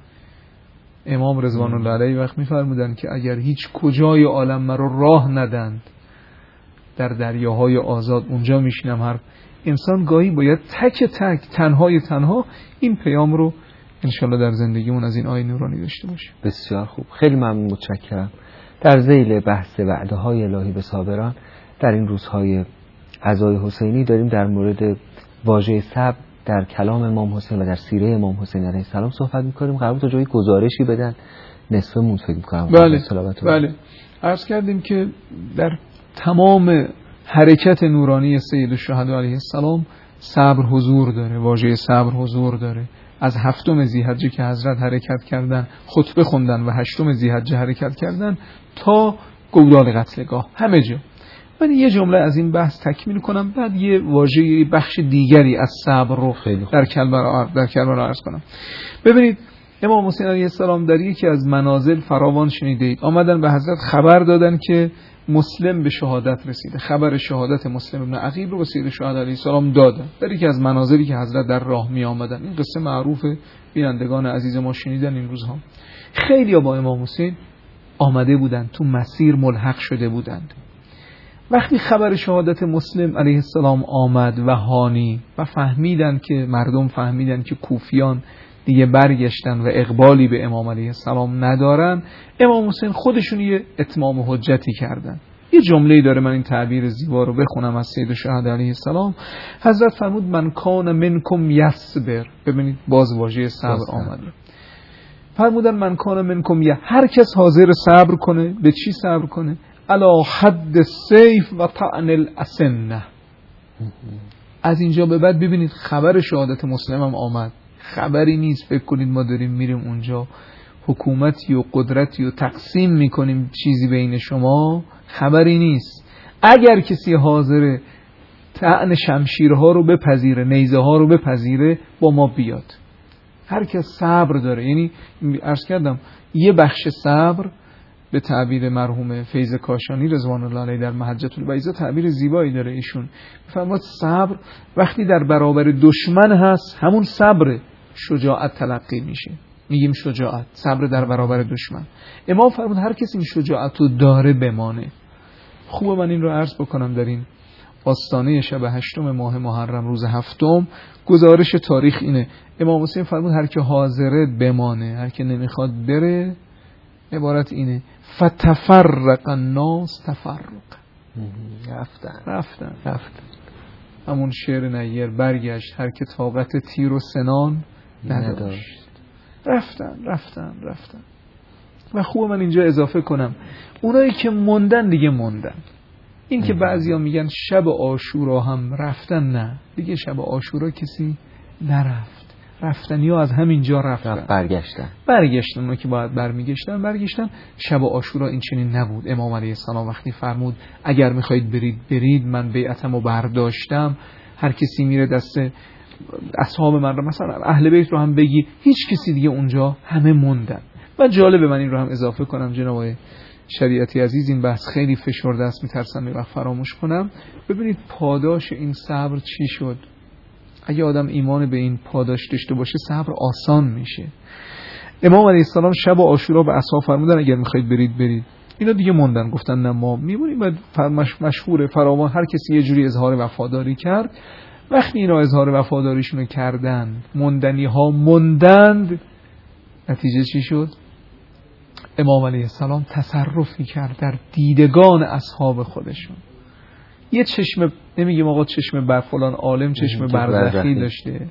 [SPEAKER 3] امام رضوان الله علیه وقت میفرمودن که اگر هیچ کجای عالم مرا راه ندند، در دریاهای آزاد اونجا میشینم. هر انسان گاهی باید تک تک تنهای تنها این پیام رو انشالله در زندگیمون از این آیه نورانی داشته باشه.
[SPEAKER 2] بسیار خوب، خیلی ممنون، متشکرم. در ذیل بحث وعده های الهی به صابران در این روزهای عزای حسینی داریم در مورد واژه صبر در کلام امام حسین و در سیره امام حسین علیه السلام صحبت می‌کنیم. قرار بود جایی گزارشی بدن، نصفمون فکر می‌کنم.
[SPEAKER 3] بله بله عرض کردیم که در تمام حرکت نورانی سید الشهدا علیه السلام صبر حضور داره، واژه صبر حضور داره. از هفتم ذی‌حجه که حضرت حرکت کردن، خطبه خوندن و هشتم ذی‌حجه حرکت کردن تا گودال قتلگاه، همه جا. من یه جمله از این بحث تکمیل کنم، بعد یه واژه بخش دیگری از صبر رو در کربلا در کربلا عرض کنم. ببینید امام حسین علیه السلام در یکی از منازل فراوان شنیدید آمدن به حضرت خبر دادن که مسلم به شهادت رسیده. خبر شهادت مسلم ابن عقیل رو به سید الشهدا علیه السلام دادن در یکی از منازلی که حضرت در راه می آمدن. این قصه معروفه، بینندگان عزیز ما شنیدن این روزها. خیلی با امام حسین آمده بودند، تو مسیر ملحق شده بودند. وقتی خبر شهادت مسلم علیه السلام آمد و هانی و فهمیدن که مردم فهمیدن که کوفیان دیگه برگشتن و اقبالی به امام علیه السلام ندارن، امام حسین خودشون یه اتمام حجتی کردن. یه جمله‌ای داره، من این تعبیر زیبا رو بخونم از سید الشهدا علیه السلام. حضرت فرمود من کان منکم یصبر. ببینید باز واژه صبر آمده. فرمودن من کان منکم ی هر کس حاضر صبر کنه. به چی صبر کنه؟ علی حد السیف و طعن الاسنه. از اینجا به بعد ببینید خبر شهادت مسلم هم آمد، خبری نیست فکر کنید ما داریم میریم اونجا حکومتی و قدرتی و تقسیم میکنیم چیزی بین شما، خبری نیست. اگر کسی حاضره طعن شمشیرها رو بپذیره، نیزه ها رو بپذیره، با ما بیاد. هر کس صبر داره، یعنی عرض کردم یه بخش صبر به تعبیر مرحوم فیض کاشانی رضوان الله علیه در محجة البیضاء تعبیر زیبایی داره ایشون، میفرماد صبر وقتی در برابر دشمن هست همون صبر شجاعت تلقی میشه، میگیم شجاعت، صبر در برابر دشمن. امام فرمود هر کسی این شجاعت رو داره بمانه. خوبه من این رو عرض بکنم در این آستانه شب هشتم ماه محرم روز هفتم گزارش تاریخ اینه. امام حسین فرمود هر که حاضره بمانه، هر که نمیخواد بره. عبارت اینه فتفرق الناس تفرق،
[SPEAKER 2] رفتن
[SPEAKER 3] رفتن رفتن همون شعر نیر برگشت هر که طاقت تیر و سنان نداشت. رفتن رفتن رفتن و خوب من اینجا اضافه کنم اونایی که موندن دیگه موندن. این که بعضیا میگن شب عاشورا هم رفتن، نه دیگه شب عاشورا کسی نرفت، رفتن یا از همین جا رفتن
[SPEAKER 2] برگشتن
[SPEAKER 3] برگشتن اونا که باید برمیگشتن برگشتن. شب عاشورا این چنین نبود. امام علیه السلام وقتی فرمود اگر میخواید برید برید، من بیعتمو برداشتم، هر کسی میره دست اصحاب من رو، مثلا اهل بیت رو هم بگی، هیچ کسی دیگه اونجا، همه موندن. و جالبه من این رو هم اضافه کنم جناب شریعتی عزیز، این بحث خیلی فشرده است، میترسم یه وقت فراموش کنم. ببینید پاداش این صبر چی شد. اگه آدم ایمان به این پاداش داشته باشه صبر آسان میشه. امام علیه السلام شب عاشورا به اصحاب فرمودن اگر میخواید برید برید. اینا دیگه موندن، گفتن نه ما میمونیم. بعد مشهور فراوان هر کسی یه جوری اظهار وفاداری کرد. وقتی اینا اظهار وفاداریشونو کردن، موندنی ها موندند، نتیجه چی شد؟ امام علیه السلام تصرفی کرد در دیدگان اصحاب خودشون. یه چشم، نمیگیم آقا چشم بر فلان عالم چشم برزخی داشته،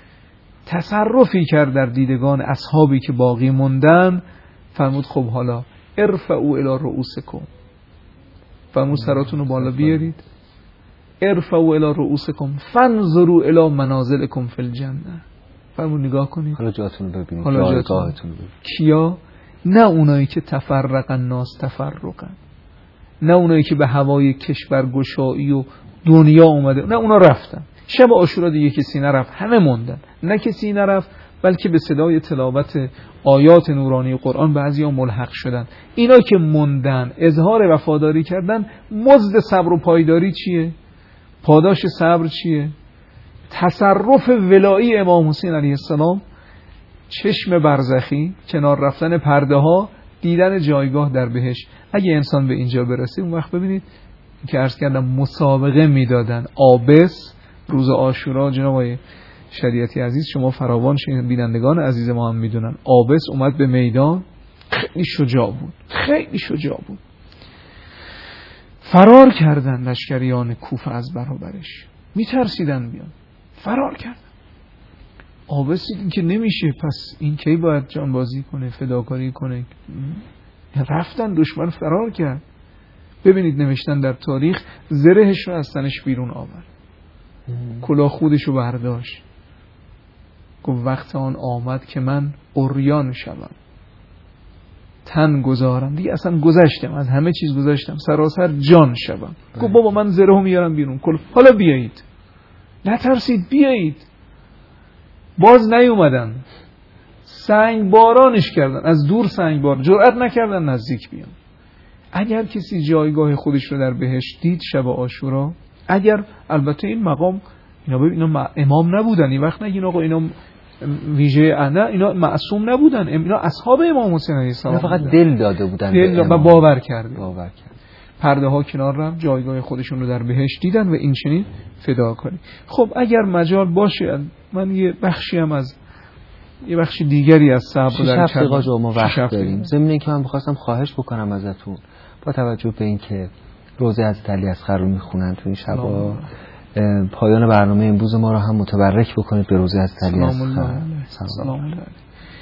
[SPEAKER 3] تصرفی کرد در دیدگان اصحابی که باقی موندن. فرمود خب حالا ارفعوا الی رؤوسکم، فرمود سراتون رو بالا بیارید، ارفعوا الی رؤوسکم فانظروا الی منازلکم فی الجنه. فرمود نگاه کنید،
[SPEAKER 2] حالا جاتون رو ببینید،
[SPEAKER 3] حالا جایگاهتون رو ببینید. کیا؟ نه اونایی که تفرق الناس تفرقن، نه اونایی که به هوای کشورگشایی و دنیا اومده، نه اونا رفتن. شب عاشورا دیگه کسی نرفت، همه موندن. نه کسی نرفت بلکه به صدای تلاوت آیات نورانی قرآن بعضیا ملحق شدن. اینا که موندن، اظهار وفاداری کردن، مزد صبر و پایداری چیه؟ پاداش صبر چیه؟ تصرف ولایی امام حسین علیه السلام، چشم برزخی، کنار رفتن پرده ها، دیدن جایگاه در بهشت. اگه انسان به اینجا برسه اون وقت ببینید که عرض کردم مسابقه میدادن. آبس روز عاشورا، جناب شریعتی عزیز شما فراوان بینندگان عزیز ما هم میدونن، آبس اومد به میدان، خیلی شجاع بود، خیلی شجاع بود. فرار کردن لشکریان کوفه از برابرش، میترسیدن بیان، فرار کردن. آبس این که نمیشه، پس این کی باید جانبازی کنه، فداکاری کنه. رفتن، دشمن فرار کرد. ببینید نوشتن در تاریخ زرهش رو از تنش بیرون آورد، کلاه خودش رو برداشت، گفت وقت آن آمد که من عریان شوم، تن گذارم، دیگه اصلا گذشتم، از همه چیز گذشتم، سراسر جان شوم. گفت بابا من زره میارم بیرون، حالا بیایید. نترسید، بیایید. باز نیومدن، سنگ بارانش کردن، از دور سنگ بار، جرأت نکردن نزدیک بیان. اگر کسی جایگاه خودش رو در بهشت دید شب عاشورا، اگر البته این مقام اینا ببین اینا امام نبودن، این وقت نگین آقا اینا ویژه انا، اینا معصوم نبودن، اینا اصحاب امام حسین علیه السلام
[SPEAKER 2] فقط دل داده بودن،
[SPEAKER 3] دل و باور کرده،
[SPEAKER 2] باور کرد.
[SPEAKER 3] پرده ها کنار رفت، جایگاه خودشون رو در بهشت دیدن و این چنین فداکاری. خب اگر مجال باشه من یه بخشی هم از یه بخش دیگری از صبر در
[SPEAKER 2] شش دقیقه ما وقت داریم. ضمن اینکه من بخواستم خواهش بکنم ازتون با توجه به اینکه روزه حضرت علی اصغر رو میخونن تو این شبا، پایان برنامه امروز ما رو هم متبرک بکنید به روزه حضرت علی اصغر.
[SPEAKER 3] سلام علیه.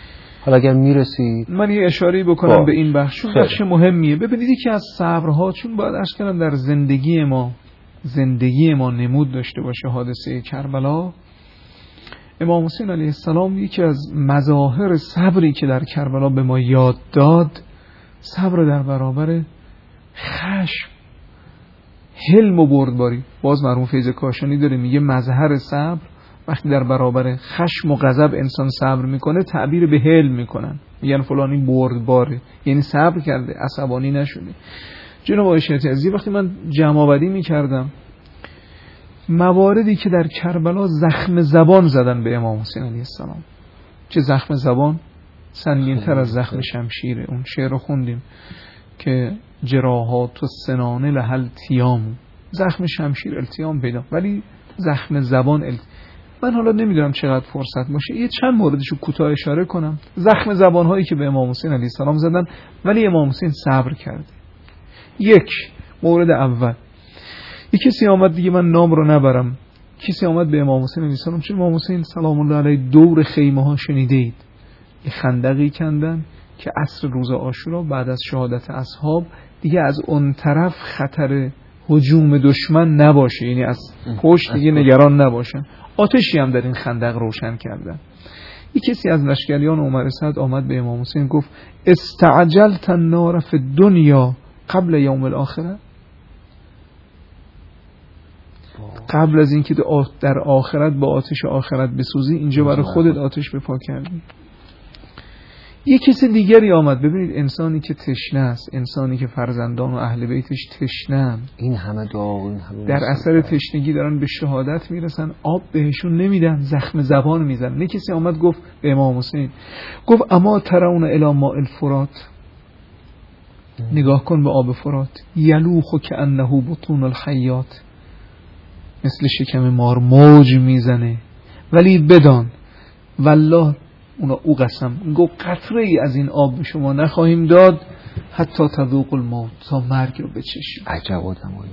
[SPEAKER 2] حالا اگر میرسید
[SPEAKER 3] من یه اشاره بکنم
[SPEAKER 2] با.
[SPEAKER 3] به این بخش، چون بخش مهمیه. ببینید یکی از صبرها، چون باید عرض کنم در زندگی ما زندگی ما نمود داشته باشه حادثه کربلا، امام حسین علیه السلام یکی از مظاهر صبری که در کربلا به ما یاد داد، صبر در برابر خشم، حلم و بردباری. باز مرحوم فیض کاشانی داره میگه مظهر صبر وقتی در برابر خشم و غضب انسان صبر میکنه تعبیر به حلم میکنن، میگن فلانی بردباره، یعنی صبر کرده، عصبانی نشده. جناب آقای شیخ عزیزی وقتی من جمع‌آوری میکردم مواردی که در کربلا زخم زبان زدن به امام حسین علیه السلام، چه زخم زبان سنگین‌تر از زخم شمشیره. اون شعر رو خوندیم که جراحات و سنانه لحل تیام، زخم شمشیر التیام پیدا، ولی زخم زبان التیام. من حالا نمیدونم چقدر فرصت باشه یه چند موردشو کوتاه اشاره کنم. زخم زبان هایی که به امام حسین علیه السلام زدن ولی امام حسین صبر کرده. یک مورد اول، یک کسی آمد، دیگه من نام رو نبرم، کسی آمد به امام حسین علیه السلام، چون امام حسین سلام الله علیه دور خیمه ها شنیده اید یه خندقی کندن که عصر روز عاشورا بعد از شهادت اصحاب دیگه از اون طرف خطر هجوم دشمن نباشه، یعنی از پشت دیگه نگران نباشن. آتشی هم در این خندق روشن کردن. یک کسی از لشکریان عمر سعد آمد به امام حسین گفت استعجلت النار فی الدنیا قبل یوم الاخره، قبل از اینکه در آخرت با آتش آخرت بسوزی اینجا برای خودت آتش بپا کردی. یک کسی دیگری آمد، ببینید انسانی که تشنه است، انسانی که فرزندان و اهل بیتش تشنه،
[SPEAKER 2] این همه دعا، این همه
[SPEAKER 3] در اثر تشنگی دارن به شهادت میرسن، آب بهشون نمیدن، زخم زبان میزن. یک کسی آمد گفت به امام حسین، گفت اما ترون الی ماء الفرات، نگاه کن به آب فرات، یلوخ کأنه بطون الحیات، مثل شکم مار موج میزنه، ولی بدان والله اونا او قسم گو قطره ای از این آب به شما نخواهیم داد حتی تذوق الموت، تا مرگ رو بچشید.
[SPEAKER 2] عجب آدمایی.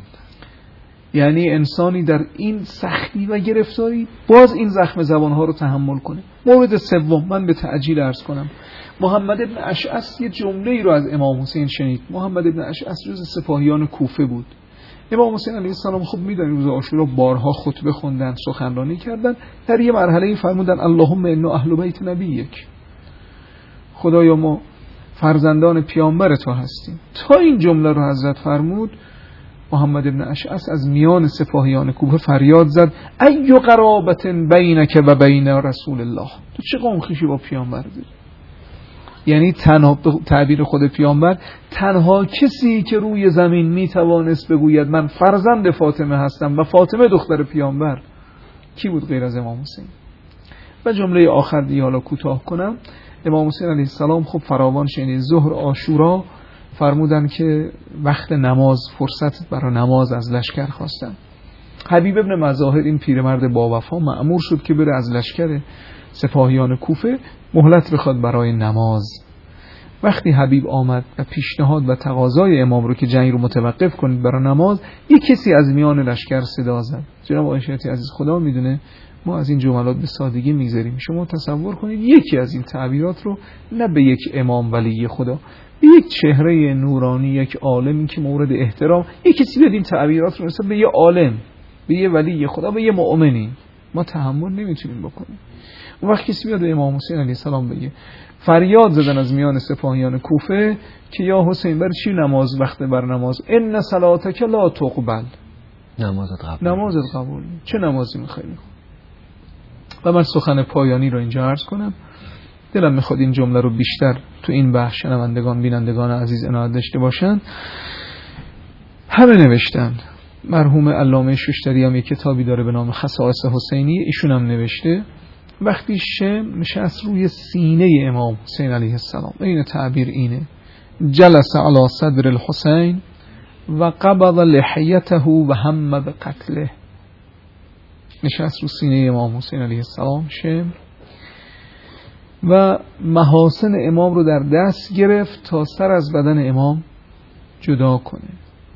[SPEAKER 3] یعنی انسانی در این سختی و گرفتاری باز این زخم زبانها رو تحمل کنه. مورد سوم، من به تعجیل عرض کنم، محمد ابن اشعث یه جمله ای رو از امام حسین شنید. محمد ابن اشعث جز سپاهیان کوفه بود. امام حسین علیه السلام خب میدونید روز عاشورا بارها خطبه خوندن، سخنرانی کردن. در یه مرحله این فرمودن اللهم انا اهل بیت نبیک، خدایا ما فرزندان پیامبر تو هستیم. تا این جمله رو حضرت فرمود، محمد ابن اشعث از میان سپاهیان کوفه فریاد زد ای قرابت بینک و بین رسول الله، تو چه قوم خویشی با پیامبر داری؟ یعنی تنها، تعبیر خود پیامبر، تنها کسی که روی زمین میتوانست بگوید من فرزند فاطمه هستم و فاطمه دختر پیامبر کی بود غیر از امام حسین؟ و جمله آخر دیگه حالا کوتاه کنم، امام حسین علیه السلام خب فراوان شنید ظهر عاشورا فرمودن که وقت نماز، فرصت برای نماز از لشکر خواستن. حبیب ابن مظاهر این پیرمرد با وفا مأمور شد که بره از لشکر سپاهیان کوفه مهلت بخواد برای نماز. وقتی حبیب آمد و پیشنهاد و تقاضای امام رو که جنگ رو متوقف کنید برای نماز، یک کسی از میان لشکر صدا زد. جناب آقای شیخ عزیز خدا میدونه ما از این جملات به سادگی میگذریم. شما تصور کنید یکی از این تعبیرات رو نه به یک امام ولی خدا، به یک چهره نورانی، یک عالمی که مورد احترام، یک کسی به این تعبیرات رو مثلا به یه عالم، به یه ولی خدا، به یه مؤمنی ما تحمل نمیتونیم بکنیم. اون وقت کسی بیاد به امام حسین علیه السلام بگه، فریاد زدن از میان سپاهیان کوفه که یا حسین بر چی نماز وقت بر نماز، ان صلاتک لا تقبل،
[SPEAKER 2] نمازت قبول
[SPEAKER 3] نمازت قبول، چه نمازی میخوای بخونی؟ و من سخن پایانی رو اینجا عرض کنم. دلم میخواد این جمله رو بیشتر تو این بخش شنوندگان بینندگان عزیز عنایت داشته باشن. همه نوشتن، مرحوم علامه شوشتری هم یک کتابی داره به نام خصائص حسینی، ایشون هم نوشته وقتی شم نشست روی سینه امام حسین علیه السلام، این تعبیر اینه، جلس علی صدر الحسین و قبض لحیته و هم بقتله، نشست رو سینه امام حسین علیه السلام شم و محاسن امام رو در دست گرفت تا سر از بدن امام جدا کنه.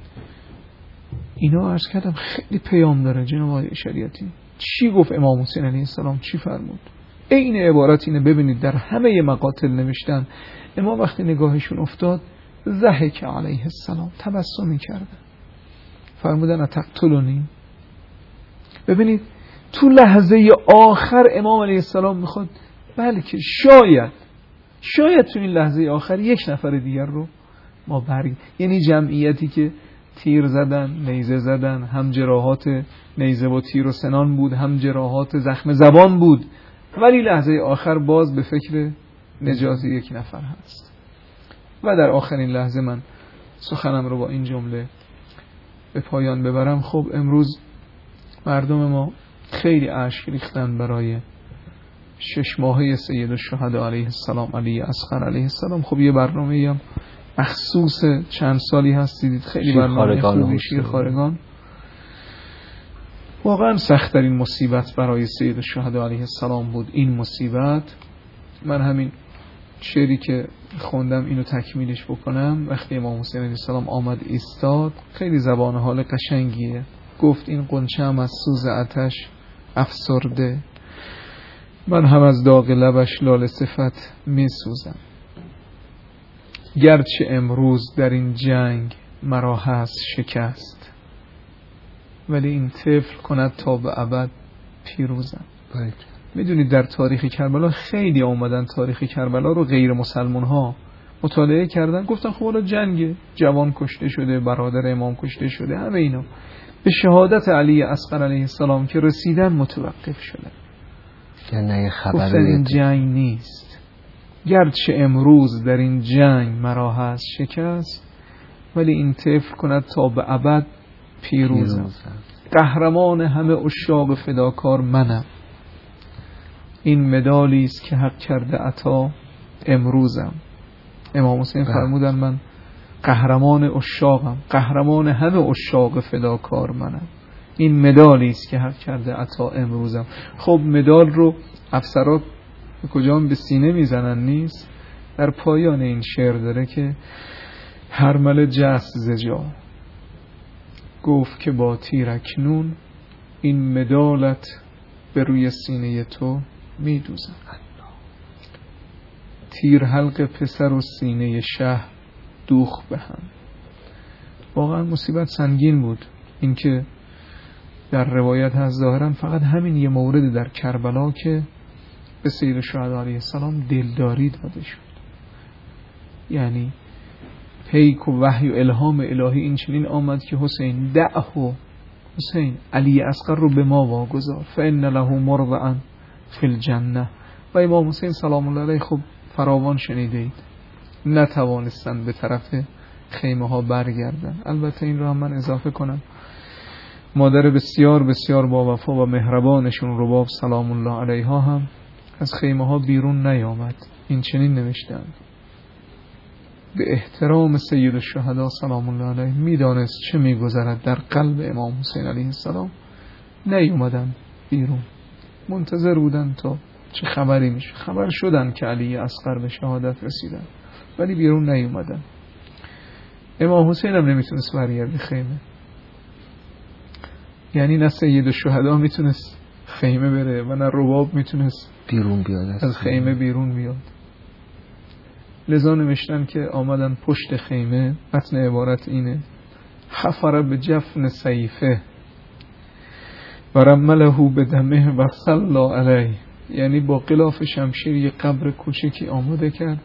[SPEAKER 3] اینا عرض کردم خیلی پیام داره جناب آقای شریعتی. چی گفت امام حسین علیه السلام؟ چی فرمود؟ این عبارت اینه. ببینید در همه مقاتل نوشتن امام وقتی نگاهشون افتاد ضحک علیه السلام، تبسمی کردن، فرمودن اتقتلونی. ببینید تو لحظه آخر امام علیه السلام میخواد بلکه شاید شاید تو این لحظه آخر یک نفر دیگر رو ما برگ، یعنی جمعیتی که تیر زدن، نیزه زدن، هم جراحات نیزه و تیر و سنان بود، هم جراحات زخم زبان بود، ولی لحظه آخر باز به فکر نجات یک نفر هست. و در آخرین لحظه من سخنم رو با این جمله به پایان ببرم. خب امروز مردم ما خیلی اشک ریختن برای شش ماهه سید الشهدا علیه السلام علی اصغر علیه السلام. خب یه برنامه هم مخصوص چند سالی هست دیدید، خیلی برنامه خوبی، شیرخوارگان. واقعا سخت‌ترین مصیبت برای سید الشهدا علیه السلام بود این مصیبت. من همین شعری که خوندم اینو تکمیلش بکنم. وقتی امام حسین علیه السلام آمد ایستاد، خیلی زبان حال قشنگیه. گفت این غنچه‌ام از سوز آتش افسرده، من هم از داغ لبش لاله صفت می سوزم. گرچه امروز در این جنگ مرا هست شکست، ولی این طفل کند تا به ابد پیروزم. میدونید در تاریخ کربلا خیلی آمدن تاریخ کربلا رو غیر مسلمان ها مطالعه کردن، گفتن خب حالا جنگ، جوان کشته شده، برادر امام کشته شده، همه اینا به شهادت علی اصغر علیه السلام که رسیدن متوقف شده.
[SPEAKER 2] نه خبر
[SPEAKER 3] گفتن این جنگ نیست، گرچه امروز در این جنگ مرا هست شکست، ولی این طفل کند تا به ابد پیروزم. قهرمان همه عشاق فداکار منم، این مدالی است که حق کرده عطا امروزم. امام حسین فرمودن من قهرمان عشاقم، قهرمان همه عشاق فداکار منم، این مدالی است که حق کرده عطا امروزم. خب مدال رو افسرات به کجا به سینه میزنن نیست. در پایان این شعر داره که هرمل جست زجا، گفت که با تیر اکنون این مدالت به روی سینه تو میدوزم. تیر حلق پسر و سینه شه دوخ به هم. واقعا مصیبت سنگین بود. اینکه در روایت هست ظاهرا فقط همین یه مورد در کربلا که به سید الشهدا علیه السلام دلداری داده شد، یعنی پیک و وحی و الهام الهی این چنین آمد که حسین دعه، حسین علی اصغر رو به ما واگذار، فإن له مرضعا فی الجنه. و امام حسین سلام الله علیه خب فراوان شنیده اید نتوانستن به طرف خیمه ها برگردن. البته این رو هم من اضافه کنم، مادر بسیار بسیار با وفا و مهربانشون رباب سلام الله علیها هم از خیمه ها بیرون نیامد. این چنین نوشتن: به احترام سید الشهدا سلام الله علیه میدانست چه میگذرد در قلب امام حسین علیه السلام، نیومدن بیرون، منتظر بودن تا چه خبری میشه. خبر شدن که علی اصغر به شهادت رسیدن، ولی بیرون نیومدن. امام حسین هم نمیتونست برگرده خیمه، یعنی نه سید الشهدا میتونست خیمه بره و نه رباب میتونست
[SPEAKER 2] بیرون بیاد
[SPEAKER 3] از خیمه بیرون بیاد. لذا نوشتن که آمدن پشت خیمه. متن عبارت اینه: حفر به جفن سیفه و رمله به دمه و صلی علیه، یعنی با غلاف شمشیر یک قبر کوچکی آماده کرد،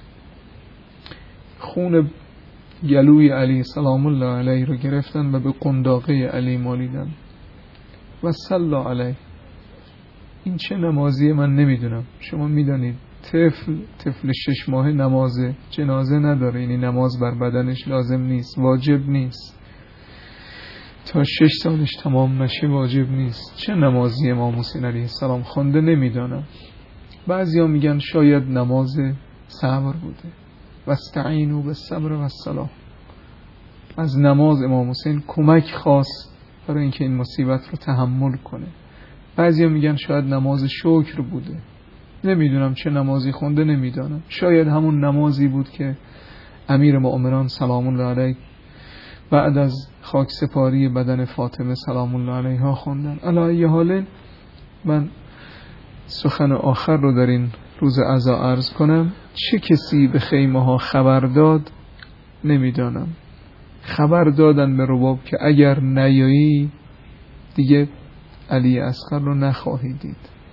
[SPEAKER 3] خون گلوی علی سلام الله علیه رو گرفتن و به قنداقه علی مالیدن و صلی علیه. این چه نمازیه من نمیدونم. شما میدانید طفل طفل شش ماه نماز جنازه نداره، یعنی نماز بر بدنش لازم نیست، واجب نیست، تا شش سالش تمام نشه واجب نیست. چه نمازی امام حسین علیه السلام خونده نمیدانم. بعضیا میگن شاید نماز صبر بوده، واستعینوا بالصبر والصلاة. از نماز امام حسین کمک خواست برای اینکه این مصیبت رو تحمل کنه. بعضیا میگن شاید نماز شکر بوده، نمیدونم چه نمازی خونده نمیدانم. شاید همون نمازی بود که امیر مؤمنان سلام الله علیه بعد از خاک سپاری بدن فاطمه سلام الله علیها خوندن. علی ای حال من سخن آخر رو در این روز عزا عرض کنم. چه کسی به خیمه ها خبر داد نمیدانم. خبر دادن به رباب که اگر نیایی دیگه علی اصغر رو نخواهی دید.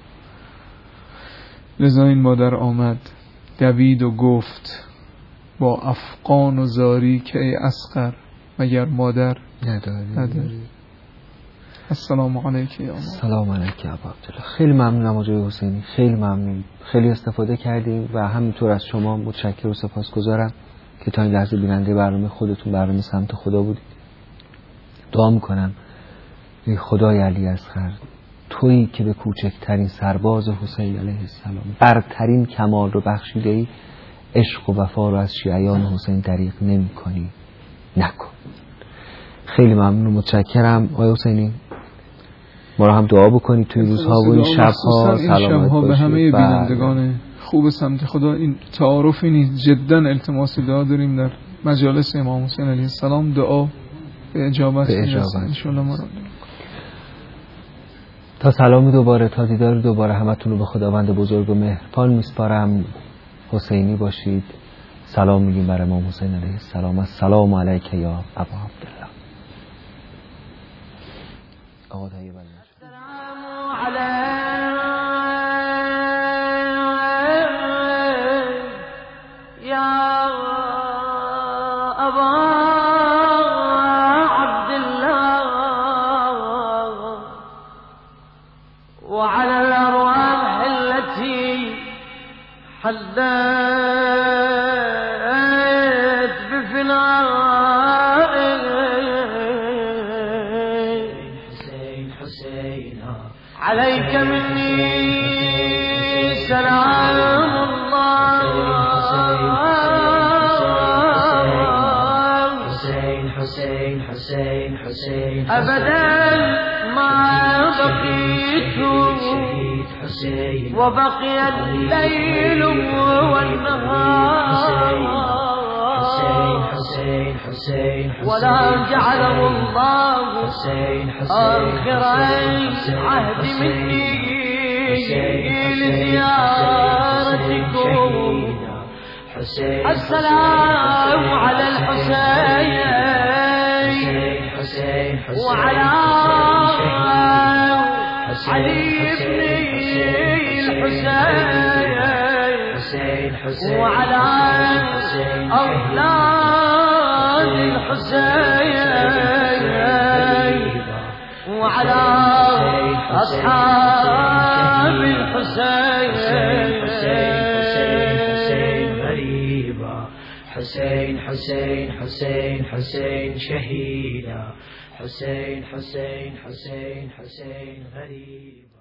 [SPEAKER 3] لذا این مادر آمد دوید و گفت با افغان و زاری که ای اصغر مگر مادر
[SPEAKER 2] نداری,
[SPEAKER 3] نداری. السلام علیک یا مادر.
[SPEAKER 2] سلام علیک ابا عبدالله. خیلی ممنونم آقای حسینی، خیلی ممنون، خیلی استفاده کردیم و همینطور از شما متشکر و سپاسگزارم که تا این لحظه بیننده برنامه خودتون، برنامه سمت خدا بودید. دعا میکنم ای خدای علی اصغر، تویی که به کوچکترین سرباز حسین علیه السلام برترین کمال رو بخشیده ای، عشق و وفا رو از شیعیان حسین دریغ نمی کنی، نکن. خیلی ممنون و متشکرم آقای حسینی. ما رو هم دعا بکنید توی روزها و این شبها. سلامت باشید.
[SPEAKER 3] به همه بینندگان خوب سمت خدا. این تعارفی نیست، جدا التماس دعا داریم در مجالس امام حسین علیه السلام. دعا به اجابت انشاءالله ما رو.
[SPEAKER 2] تا سلامی دوباره، تا دیدار دوباره، همتون رو به خداوند بزرگ و مهربان میسپارم. حسینی باشید. سلام میگیم بر امام حسین علیه السلام. السلام علیک یا ابا عبدالله. آقا تایی بلند
[SPEAKER 6] حدثت بفنائك حسين حسين عليك مني سلام الله حسين حسين حسين حسين أبدا ما بقيت وبقي الليل والنهار ولا جعله الله آخر عهد مني لزيارتكم. السلام على الحسين وعلى علي بن الحسين وعلى أولاد الحسين وعلى أصحاب الحسين. حسين حسين حسين حسين شهيدا. حسين حسين حسين حسين غريب.